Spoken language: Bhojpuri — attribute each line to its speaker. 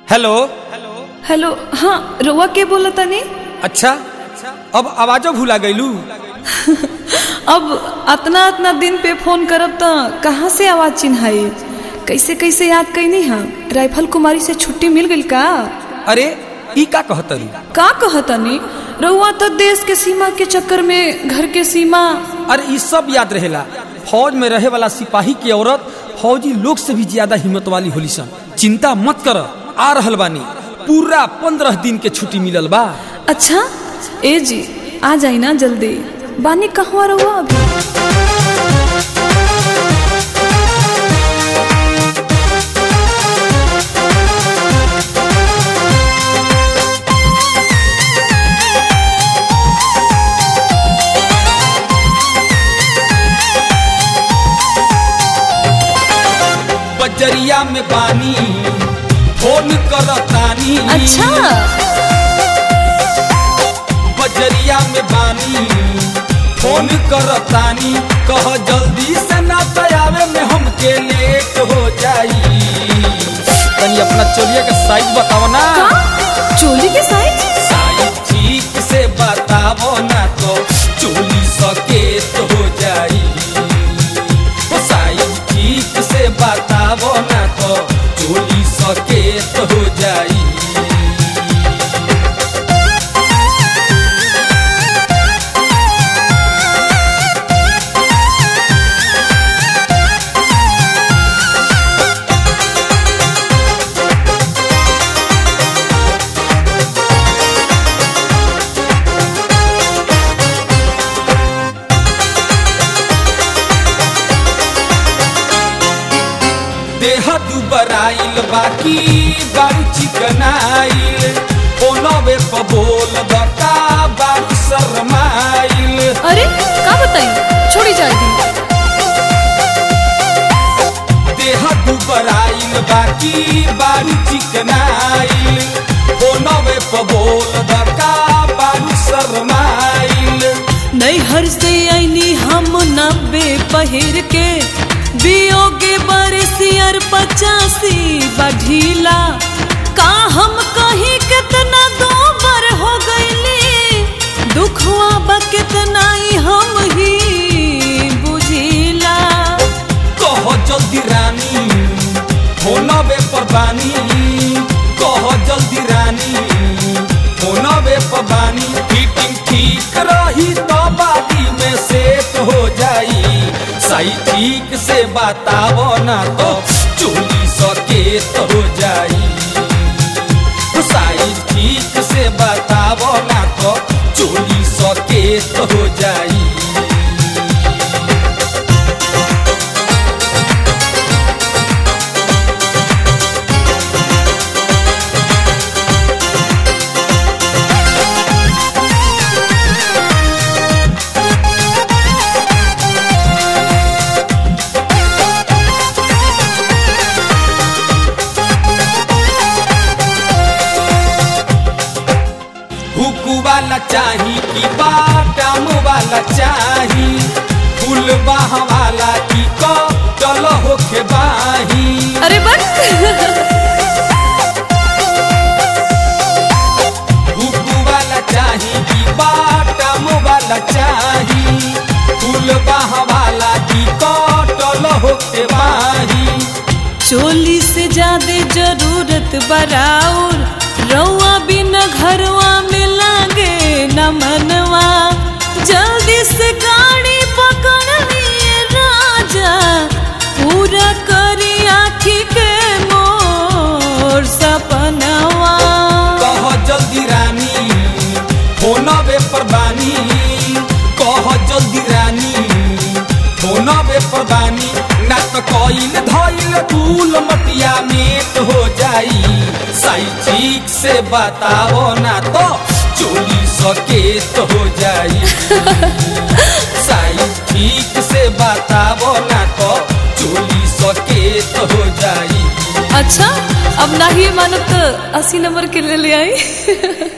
Speaker 1: Hello
Speaker 2: hello. हाँ, रउआ के बोला तनी?
Speaker 1: अच्छा, अब आवाजो भूला गईलू।
Speaker 2: अब अतना दिन पे फोन करब त कहाँ से आवाज चिन्हाई? कैसे कैसे याद कैनी हम? राइफल कुमारी से छुट्टी मिल गई का?
Speaker 1: अरे ई का कहतरी?
Speaker 2: का कहतनी? रउआ तो देश के सीमा के चक्कर में घर के सीमा।
Speaker 1: अरे ई सब याद रहेला। फौज में रहे वाला सिपाही की औरत फौजी लोग से भी ज्यादा हिम्मत वाली होली सन। चिंता मत कर, आ रहल बानी। पूरा 15 दिन के छुट्टी मिलल बा।
Speaker 2: अच्छा ए जी, आ जाई ना जल्दी। बानी कहवा रहुआ अभी?
Speaker 1: बजरिया में बानी, फोन करतानी।
Speaker 2: अच्छा,
Speaker 1: बजरिया में बानी, फोन करतानी। कह जल्दी से ना आवे में हमके लेट हो जाई। तनी अपना चोलिया का साइज बताओ ना।
Speaker 2: चोली के साइज?
Speaker 1: साइज ठीक से बताओ ना तो चोली सकेत हो जाई। साइज ठीक से बताओ ना तो चोली सकेत हो जाई। देह दुबराइल बाकी बारू चिकनाइल। फोनवे पर बोल बता बारू शर्माइल।
Speaker 2: अरे का बताई? छोड़ी जल्दी।
Speaker 1: देह दुबराइल बाकी बारू चिकनाइल। फोनवे पर बोल बता बारू शर्माइल।
Speaker 2: नैहर से आईनी हम 90 पहिर के, बियोगे बरसियर 85 बढ़ीला। का हम कहीं कितना दोबर हो गईली, दुखवा बा कितना ही हम ही बुझीला।
Speaker 1: कह जल्दी रानी, फोनवे पर बानी। कह जल्दी रानी, फोनवे पर बानी। फिटिंग ठीक रही तो बादी में सेट हो जाई। सही ठीक से बताओ ना तो चोली सकेत हो जाई। साइज ठीक से बताओ ना तो चोली सकेत हो जाई। वाला चाही कि बाटाम वाला चाही। फूल बाह वाला की को चलो होके बाही।
Speaker 2: अरे बस
Speaker 1: हुकू वाला चाही कि बाटाम वाला चाही। फूल बाह वाला की को चलो होके बाही।
Speaker 2: चोली से ज्यादा जरूरत बराउर, रउआ बिना घरवा में लागे न मनवा। जल्दी से गाड़ी पकड़िए राजा, पूरा करी आँखी के मोर सपनवा।
Speaker 1: कह जल्दी रानी, फोनवे पर बानी। कह जल्दी रानी, फोनवे पर बानी। ना तो कइल धइल धूल मटिया में हो जाई। सही ठीक से बताओ ना तो चोली सकेत हो जाई। सही ठीक से बताओ ना तो चोली सकेत हो जाई।
Speaker 2: अच्छा, अब नहीं मानो तो 80 नंबर के ले आई।